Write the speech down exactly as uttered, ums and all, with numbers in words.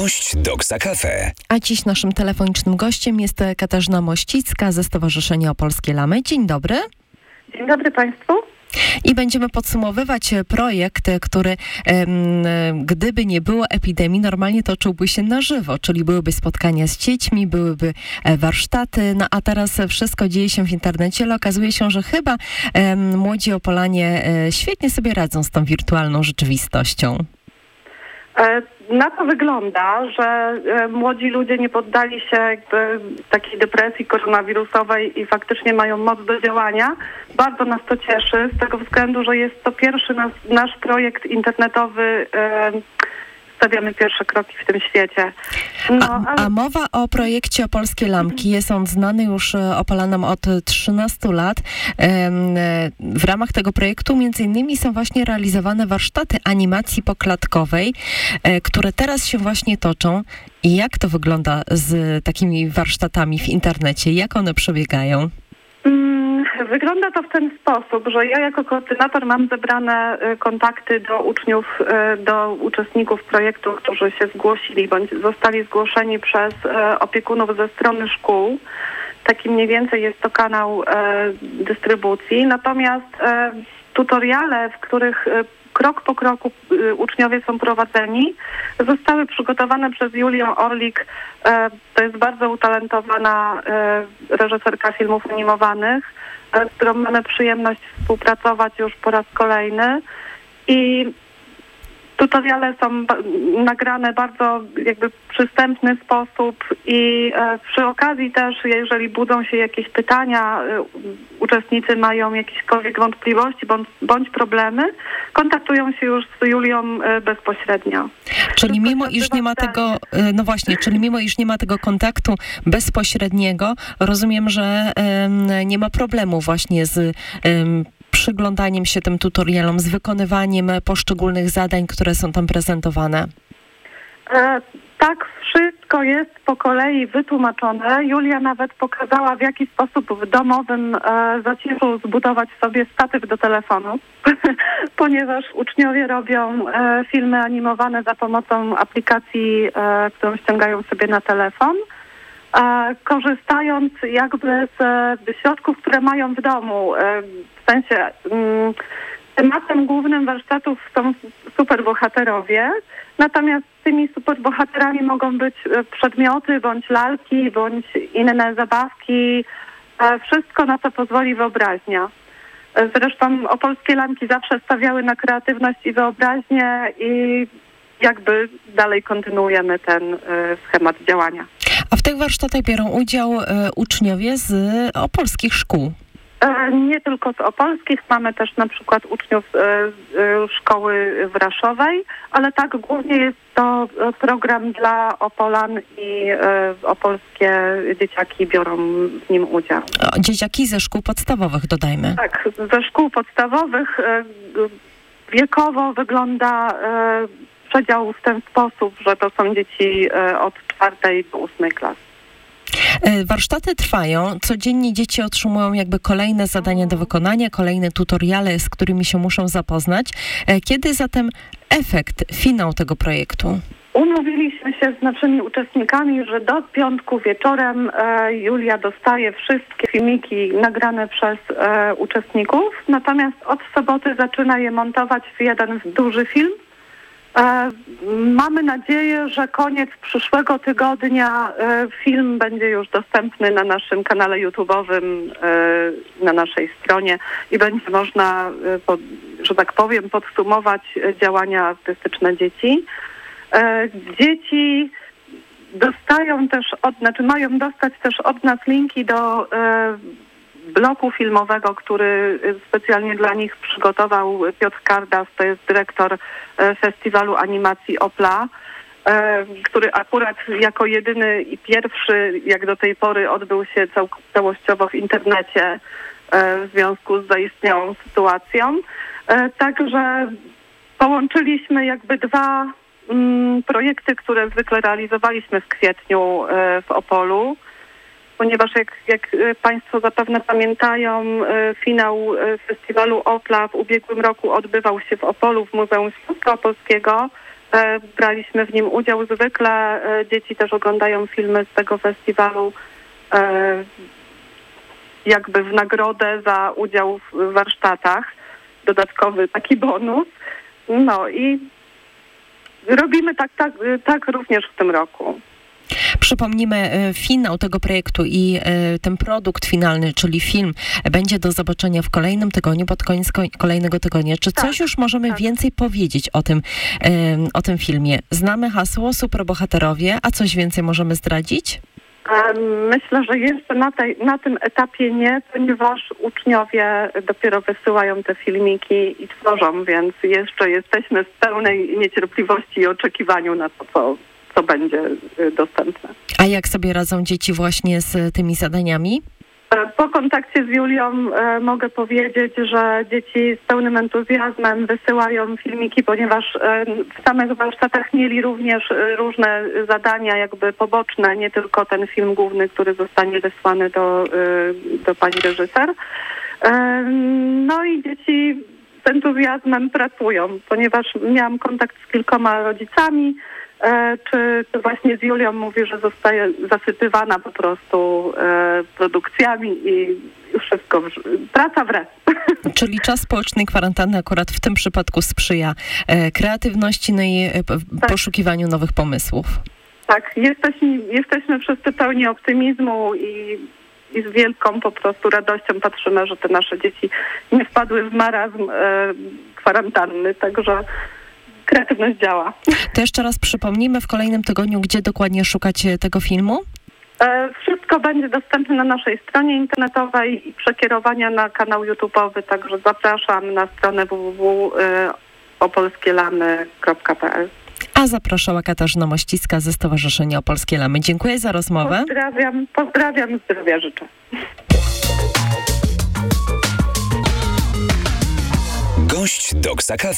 Gość Doksa Cafe. A dziś naszym telefonicznym gościem jest Katarzyna Mościcka ze Stowarzyszenia Opolskie Lamy. Dzień dobry. Dzień dobry Państwu. I będziemy podsumowywać projekt, który em, gdyby nie było epidemii, normalnie toczyłby się na żywo, czyli byłyby spotkania z dziećmi, byłyby warsztaty, no a teraz wszystko dzieje się w internecie, ale okazuje się, że chyba em, młodzi Opolanie e, świetnie sobie radzą z tą wirtualną rzeczywistością. Na to wygląda, że młodzi ludzie nie poddali się jakby takiej depresji koronawirusowej i faktycznie mają moc do działania. Bardzo nas to cieszy z tego względu, że jest to pierwszy nas, nasz projekt internetowy. Stawiamy pierwsze kroki w tym świecie. No, a, ale... a mowa o projekcie Opolskie Lampki. Jest on znany już Opolanom od trzynastu lat. W ramach tego projektu między innymi są właśnie realizowane warsztaty animacji poklatkowej, które teraz się właśnie toczą. I jak to wygląda z takimi warsztatami w internecie? Jak one przebiegają? Wygląda to w ten sposób, że ja jako koordynator mam zebrane kontakty do uczniów, do uczestników projektu, którzy się zgłosili bądź zostali zgłoszeni przez opiekunów ze strony szkół. Taki mniej więcej jest to kanał dystrybucji. Natomiast tutoriale, w których krok po kroku uczniowie są prowadzeni, zostały przygotowane przez Julię Orlik. To jest bardzo utalentowana reżyserka filmów animowanych, z którą mamy przyjemność współpracować już po raz kolejny. I tutoriale są nagrane w bardzo jakby przystępny sposób i przy okazji też, jeżeli budzą się jakieś pytania, uczestnicy mają jakiekolwiek wątpliwości bądź, bądź problemy, kontaktują się już z Julią bezpośrednio. Czyli mimo iż nie ma tego, no właśnie, czyli mimo iż nie ma tego kontaktu bezpośredniego, rozumiem, że um, nie ma problemu właśnie z um, przyglądaniem się tym tutorialom, z wykonywaniem poszczególnych zadań, które są tam prezentowane? E, tak, wszystko jest po kolei wytłumaczone. Julia nawet pokazała, w jaki sposób w domowym e, zaciszu zbudować sobie statyw do telefonu, ponieważ uczniowie robią e, filmy animowane za pomocą aplikacji, e, którą ściągają sobie na telefon, e, korzystając jakby z środków, które mają w domu. E, w sensie mm, tematem głównym warsztatów są superbohaterowie, natomiast tymi superbohaterami mogą być przedmioty, bądź lalki, bądź inne zabawki. Wszystko, na co pozwoli wyobraźnia. Zresztą Opolskie Lampki zawsze stawiały na kreatywność i wyobraźnię i jakby dalej kontynuujemy ten schemat działania. A w tych warsztatach biorą udział uczniowie z opolskich szkół? Nie tylko z opolskich, mamy też na przykład uczniów z szkoły w Raszowej, ale tak głównie jest to program dla Opolan i opolskie dzieciaki biorą w nim udział. O, dzieciaki ze szkół podstawowych, dodajmy. Tak, ze szkół podstawowych wiekowo wygląda przedział w ten sposób, że to są dzieci od czwartej do ósmej klasy. Warsztaty trwają, codziennie dzieci otrzymują jakby kolejne zadania do wykonania, kolejne tutoriale, z którymi się muszą zapoznać. Kiedy zatem efekt, finał tego projektu? Umówiliśmy się z naszymi uczestnikami, że do piątku wieczorem e, Julia dostaje wszystkie filmiki nagrane przez e, uczestników, natomiast od soboty zaczyna je montować w jeden duży film. E, mamy nadzieję, że koniec przyszłego tygodnia e, film będzie już dostępny na naszym kanale YouTube'owym, e, na naszej stronie i będzie można, e, pod, że tak powiem, podsumować działania artystyczne dzieci. E, dzieci dostają też, od, znaczy mają dostać też od nas linki do e, bloku filmowego, który specjalnie dla nich przygotował Piotr Kardas, to jest dyrektor Festiwalu Animacji Opla, który akurat jako jedyny i pierwszy, jak do tej pory, odbył się cał- całościowo w internecie w związku z zaistniałą sytuacją. Także połączyliśmy jakby dwa mm, projekty, które zwykle realizowaliśmy w kwietniu w Opolu. Ponieważ jak, jak Państwo zapewne pamiętają, finał festiwalu Opla w ubiegłym roku odbywał się w Opolu w Muzeum Śląska Opolskiego. E, braliśmy w nim udział. Zwykle e, dzieci też oglądają filmy z tego festiwalu e, jakby w nagrodę za udział w warsztatach. Dodatkowy taki bonus. No i robimy tak, tak, tak również w tym roku. Przypomnimy, finał tego projektu i ten produkt finalny, czyli film, będzie do zobaczenia w kolejnym tygodniu, pod koniec kolejnego tygodnia. Czy tak, coś już możemy tak. więcej powiedzieć o tym, o tym filmie? Znamy hasło Superbohaterowie, a coś więcej możemy zdradzić? Myślę, że jeszcze na, tej, na tym etapie nie, ponieważ uczniowie dopiero wysyłają te filmiki i tworzą, więc jeszcze jesteśmy w pełnej niecierpliwości i oczekiwaniu na to, co, co będzie dostępne. A jak sobie radzą dzieci właśnie z tymi zadaniami? Po kontakcie z Julią e, mogę powiedzieć, że dzieci z pełnym entuzjazmem wysyłają filmiki, ponieważ e, w samych warsztatach mieli również e, różne zadania jakby poboczne, nie tylko ten film główny, który zostanie wysłany do, e, do pani reżyser. E, no i dzieci z entuzjazmem pracują, ponieważ miałam kontakt z kilkoma rodzicami, Czy, czy właśnie z Julią mówi, że zostaje zasypywana po prostu e, produkcjami i już wszystko, w, praca w re. Czyli czas społecznej kwarantanny akurat w tym przypadku sprzyja e, kreatywności, no i e, tak. poszukiwaniu nowych pomysłów. Tak, jesteśmy, jesteśmy wszyscy pełni optymizmu i, i z wielką po prostu radością patrzymy, że te nasze dzieci nie wpadły w marazm e, kwarantanny, także kreatywność działa. To jeszcze raz przypomnijmy w kolejnym tygodniu, gdzie dokładnie szukać tego filmu? E, wszystko będzie dostępne na naszej stronie internetowej i przekierowania na kanał YouTube'owy, także zapraszam na stronę w w w kropka opolskielamy kropka p l. A zapraszała Katarzyna Mościska ze Stowarzyszenia Opolskie Lamy. Dziękuję za rozmowę. Pozdrawiam, pozdrawiam, zdrowia życzę. Gość Doksa Cafe.